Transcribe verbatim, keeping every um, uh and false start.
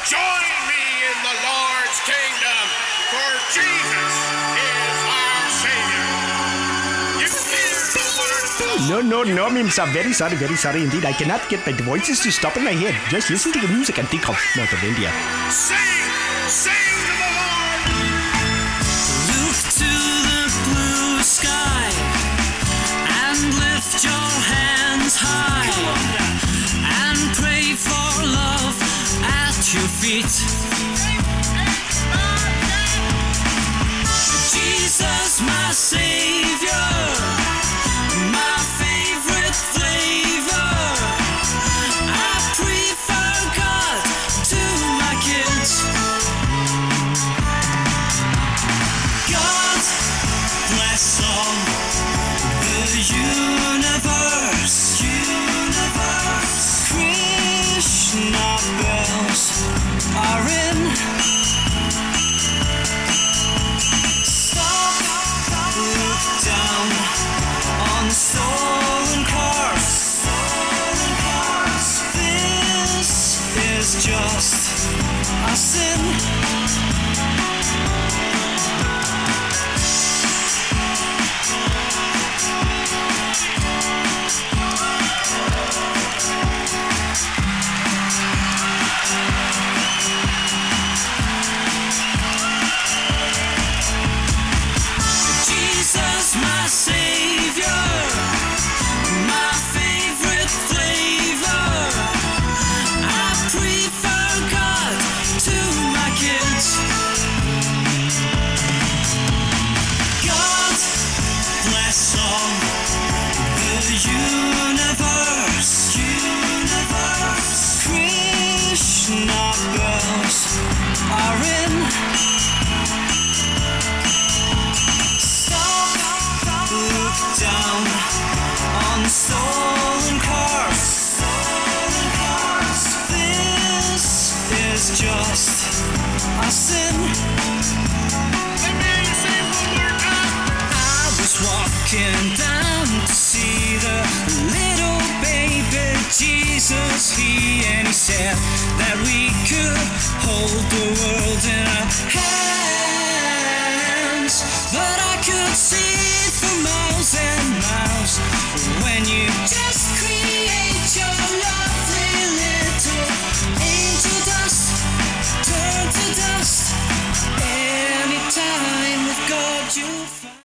Join me in the Lord's kingdom, for Jesus is our Savior. You hear the word of the No, no, no, Mims. I'm very sorry, very sorry indeed. I cannot get my voices to stop in my head. Just listen to the music and think of North of India. Sing, sing to the Lord. Look to the blue sky and lift your hands high and pray for love at your feet. Jesus, my Savior, my favorite flavor. I prefer God to my kids. God bless all the universe. Universe. Krishna bells are in. Stop, look down on stolen cars. Stolen cars. This is just a sin. Jesus, my Savior, my favorite flavor. I prefer God to my kids. God bless all the universe. Universe. Krishna bells are in. Look down on stolen cars. Stolen cars. This is just a sin. Let me say one more time. I was walking down to see the little baby Jesus. He and he said that we could hold the world in our hands.